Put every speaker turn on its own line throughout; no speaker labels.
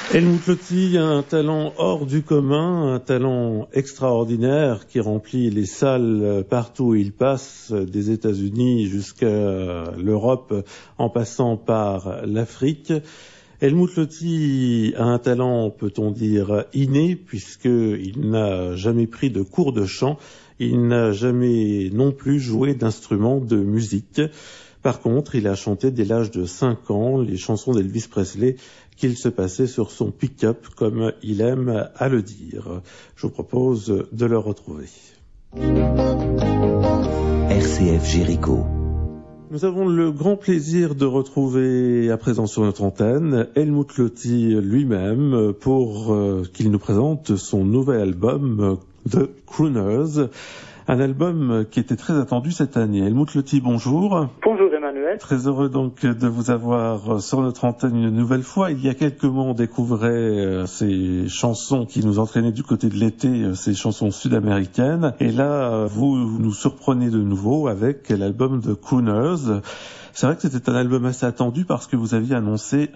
Helmut Lotti a un talent hors du commun, un talent extraordinaire qui remplit les salles partout où il passe, des États-Unis jusqu'à l'Europe, en passant par l'Afrique. Helmut Lotti a un talent, peut-on dire, inné, puisqu'il n'a jamais pris de cours de chant, il n'a jamais non plus joué d'instrument de musique. Par contre, il a chanté dès l'âge de 5 ans les chansons d'Elvis Presley qu'il se passait sur son pick-up, comme il aime à le dire. Je vous propose de le retrouver.
RCF Jéricho.
Nous avons le grand plaisir de retrouver à présent sur notre antenne Helmut Lotti lui-même pour qu'il nous présente son nouvel album The Crooners. Un album qui était très attendu cette année. Helmut Lotti, bonjour.
Bonjour Emmanuel.
Très heureux donc de vous avoir sur notre antenne une nouvelle fois. Il y a quelques mois, on découvrait ces chansons qui nous entraînaient du côté de l'été, ces chansons sud-américaines. Et là, vous nous surprenez de nouveau avec l'album The Crooners. C'est vrai que c'était un album assez attendu parce que vous aviez annoncé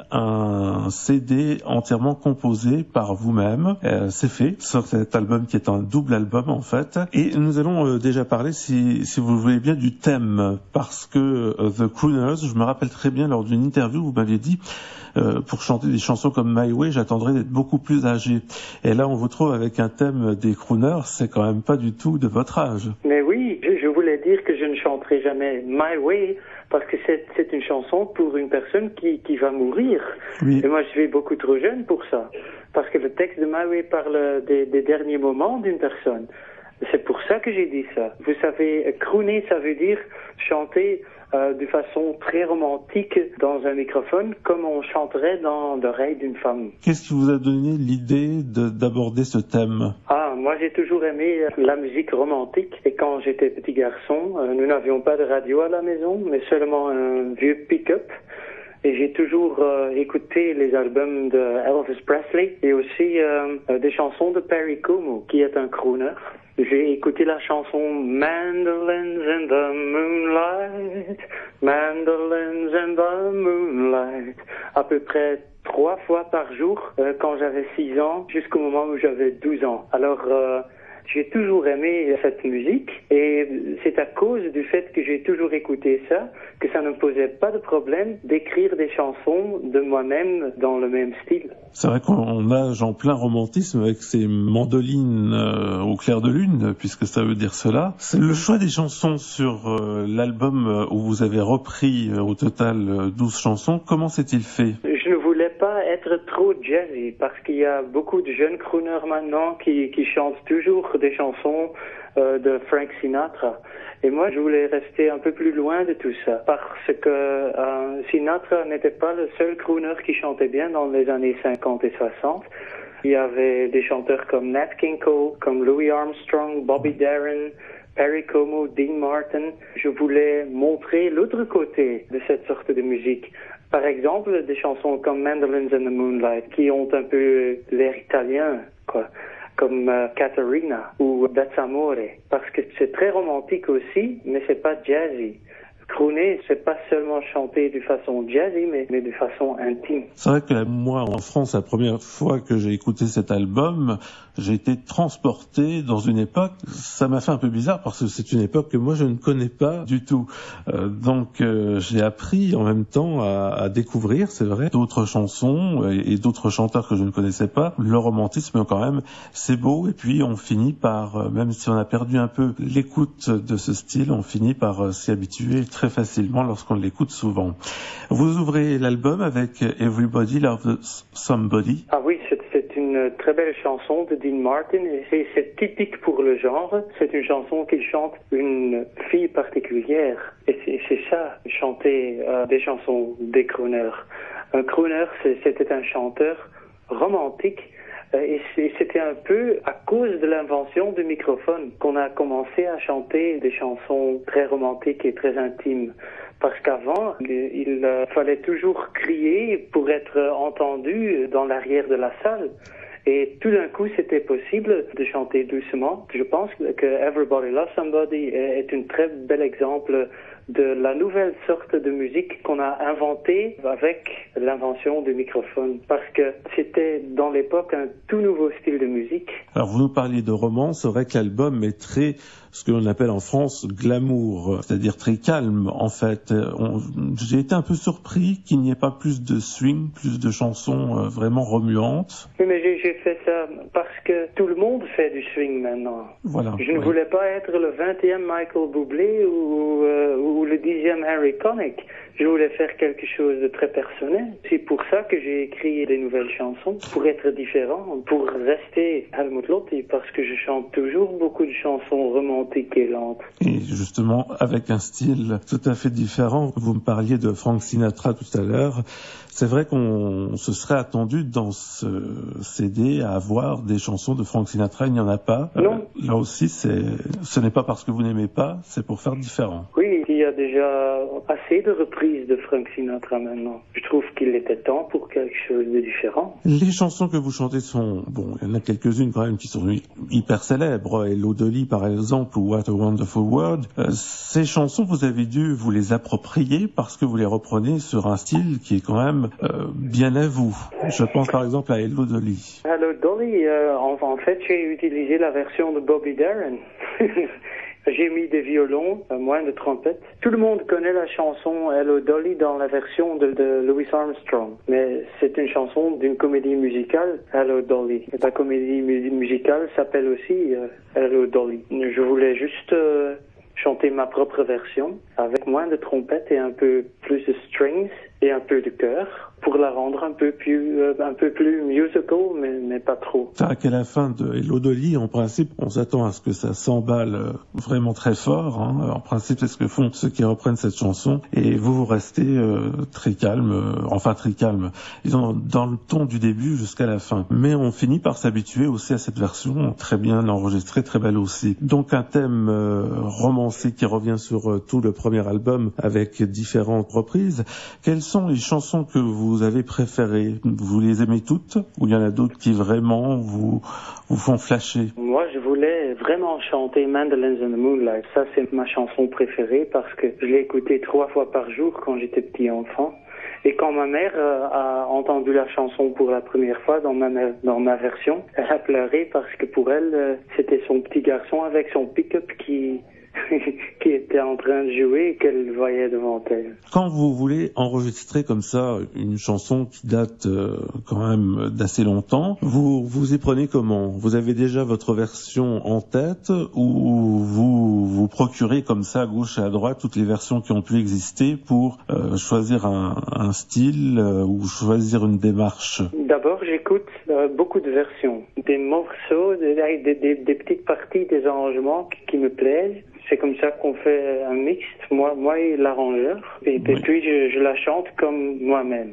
un CD entièrement composé par vous-même. C'est fait sur cet album qui est un double album en fait. Et nous allons déjà parler, si vous le voulez bien, du thème. Parce que The Crooners, je me rappelle très bien lors d'une interview, vous m'aviez dit pour chanter des chansons comme My Way, j'attendrai d'être beaucoup plus âgé. Et là, on vous trouve avec un thème des crooners, c'est quand même pas du tout de votre âge.
Mais oui, je voulais dire que je ne chanterai jamais My Way parce que c'est une chanson pour une personne qui va mourir. Oui. Et moi, je suis beaucoup trop jeune pour ça. Parce que le texte de My Way parle des derniers moments d'une personne. C'est pour ça que j'ai dit ça. Vous savez, crooner, ça veut dire chanter de façon très romantique dans un microphone, comme on chanterait dans l'oreille d'une femme.
Qu'est-ce qui vous a donné l'idée d'aborder ce thème?
Moi j'ai toujours aimé la musique romantique. Et quand j'étais petit garçon, nous n'avions pas de radio à la maison, mais seulement un vieux pick-up. Et j'ai toujours écouté les albums de Elvis Presley et aussi des chansons de Perry Como, qui est un crooner. J'ai écouté la chanson Mandolins in the Moonlight, Mandolins in the Moonlight, à peu près 3 fois par jour quand j'avais 6 ans jusqu'au moment où j'avais 12 ans. Alors j'ai toujours aimé cette musique et c'est à cause du fait que j'ai toujours écouté ça que ça ne me posait pas de problème d'écrire des chansons de moi-même dans le même style.
C'est vrai qu'on nage en plein romantisme avec ces mandolines au clair de lune, puisque ça veut dire cela. C'est le choix des chansons sur l'album où vous avez repris au total 12 chansons. Comment s'est-il fait?
Je ne voulais pas être trop jazzy parce qu'il y a beaucoup de jeunes crooners maintenant qui chantent toujours des chansons de Frank Sinatra. Et moi, je voulais rester un peu plus loin de tout ça parce que Sinatra n'était pas le seul crooner qui chantait bien dans les années 50 et 60. Il y avait des chanteurs comme Nat King Cole, comme Louis Armstrong, Bobby Darin, Perry Como, Dean Martin. Je voulais montrer l'autre côté de cette sorte de musique. Par exemple, des chansons comme Mandolins in the Moonlight qui ont un peu l'air italien, quoi. Comme Caterina ou That's Amore, parce que c'est très romantique aussi, mais c'est pas jazzy. Crooner, c'est pas seulement chanter de façon jazzy, mais de façon intime.
C'est vrai que moi, en France, la première fois que j'ai écouté cet album, j'ai été transporté dans une époque, ça m'a fait un peu bizarre parce que c'est une époque que moi je ne connais pas du tout. Donc j'ai appris en même temps à découvrir, c'est vrai, d'autres chansons et d'autres chanteurs que je ne connaissais pas. Le romantisme quand même, c'est beau et puis on finit par, même si on a perdu un peu l'écoute de ce style, on finit par s'y habituer très facilement lorsqu'on l'écoute souvent. Vous ouvrez l'album avec Everybody Loves Somebody.
Ah oui, c'est une très belle chanson de Dean Martin et c'est typique pour le genre. C'est une chanson qu'il chante une fille particulière et c'est ça, chanter des chansons des crooners. Un crooner, c'était un chanteur romantique. Et c'était un peu à cause de l'invention du microphone qu'on a commencé à chanter des chansons très romantiques et très intimes. Parce qu'avant, il fallait toujours crier pour être entendu dans l'arrière de la salle. Et tout d'un coup, c'était possible de chanter doucement. Je pense que Everybody Loves Somebody est un très bel exemple de la nouvelle sorte de musique qu'on a inventée avec l'invention du microphone. Parce que c'était dans l'époque un tout nouveau style de musique.
Alors vous nous parliez de romance, c'est vrai que l'album est très, ce que l'on appelle en France, glamour, c'est-à-dire très calme en fait. J'ai été un peu surpris qu'il n'y ait pas plus de swing, plus de chansons vraiment remuantes.
Oui, mais j'ai fait ça parce que tout le monde fait du swing maintenant.
Voilà.
Je ne voulais pas être le 20e Michael Bublé ou le 10e Harry Connick. Je voulais faire quelque chose de très personnel. C'est pour ça que j'ai écrit des nouvelles chansons, pour être différent, pour rester Helmut Lotti, parce que je chante toujours beaucoup de chansons romantiques et lentes.
Et justement, avec un style tout à fait différent. Vous me parliez de Frank Sinatra tout à l'heure. C'est vrai qu'on se serait attendu dans ce CD à avoir des chansons de Frank Sinatra. Il n'y en a pas.
Non.
Là aussi, ce n'est pas parce que vous n'aimez pas, c'est pour faire différent.
Oui, il y a déjà assez de reprises de Frank Sinatra maintenant. Je trouve qu'il était temps pour quelque chose de différent.
Les chansons que vous chantez sont, bon, il y en a quelques-unes quand même qui sont hyper célèbres. Hello Dolly, par exemple, ou What a Wonderful World. Ces chansons, vous avez dû vous les approprier parce que vous les reprenez sur un style qui est quand même bien à vous. Je pense par exemple à Hello Dolly.
Hello Dolly, en fait, j'ai utilisé la version de Bobby Darin. J'ai mis des violons, moins de trompettes. Tout le monde connaît la chanson Hello Dolly dans la version de Louis Armstrong. Mais c'est une chanson d'une comédie musicale, Hello Dolly. Et la comédie musicale s'appelle aussi Hello Dolly. Je voulais juste chanter ma propre version avec moins de trompettes et un peu plus de strings et un peu de chœur pour la rendre un peu plus musical, mais pas trop.
C'est qu'à la fin de Hello Dolly, en principe, on s'attend à ce que ça s'emballe vraiment très fort. Hein. En principe, c'est ce que font ceux qui reprennent cette chanson. Et vous restez très calme, très calme, disons, dans le ton du début jusqu'à la fin. Mais on finit par s'habituer aussi à cette version, très bien enregistrée, très belle aussi. Donc un thème romancé qui revient sur tout le premier album avec différentes reprises. Quelles sont les chansons que vous avez préférées? Vous les aimez toutes ou il y en a d'autres qui vraiment vous font flasher?
Moi, je voulais vraiment chanter Mandolins in the Moonlight. Ça, c'est ma chanson préférée parce que je l'ai écoutée 3 fois par jour quand j'étais petit enfant. Et quand ma mère a entendu la chanson pour la première fois dans ma version, elle a pleuré parce que pour elle, c'était son petit garçon avec son pick-up qui était en train de jouer et qu'elle voyait devant elle.
Quand vous voulez enregistrer comme ça une chanson qui date quand même d'assez longtemps, vous y prenez comment? Vous avez déjà votre version en tête ou vous procurez comme ça à gauche et à droite toutes les versions qui ont pu exister pour choisir un style ou choisir une démarche?
D'abord, j'écoute beaucoup de versions, des morceaux, des petites parties des arrangements qui me plaisent. C'est comme ça qu'on fait un mixte, moi et l'arrangeur. Et puis je la chante comme moi-même.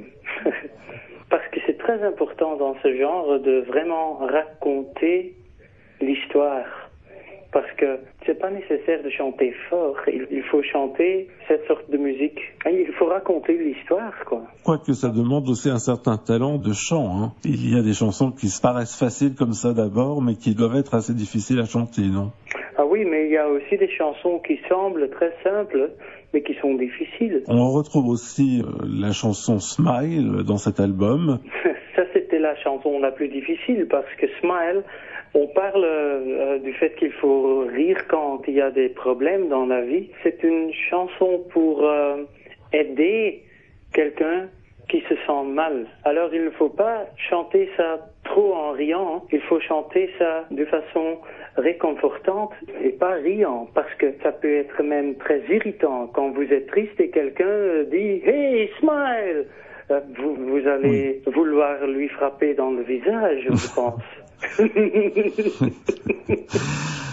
Parce que c'est très important dans ce genre de vraiment raconter l'histoire. Parce que c'est pas nécessaire de chanter fort. Il faut chanter cette sorte de musique. Il faut raconter l'histoire, quoi.
Quoique ça demande aussi un certain talent de chant. Hein. Il y a des chansons qui se paraissent faciles comme ça d'abord, mais qui doivent être assez difficiles à chanter, non?
Ah oui, mais il y a aussi des chansons qui semblent très simples, mais qui sont difficiles.
On retrouve aussi la chanson Smile dans cet album.
Ça, c'était la chanson la plus difficile, parce que Smile, on parle du fait qu'il faut rire quand il y a des problèmes dans la vie. C'est une chanson pour aider quelqu'un qui se sent mal. Alors, il ne faut pas chanter ça trop en riant. Il faut chanter ça de façon réconfortante et pas riant, parce que ça peut être même très irritant quand vous êtes triste et quelqu'un dit « Hey, smile !» Vous allez vouloir lui frapper dans le visage, je pense.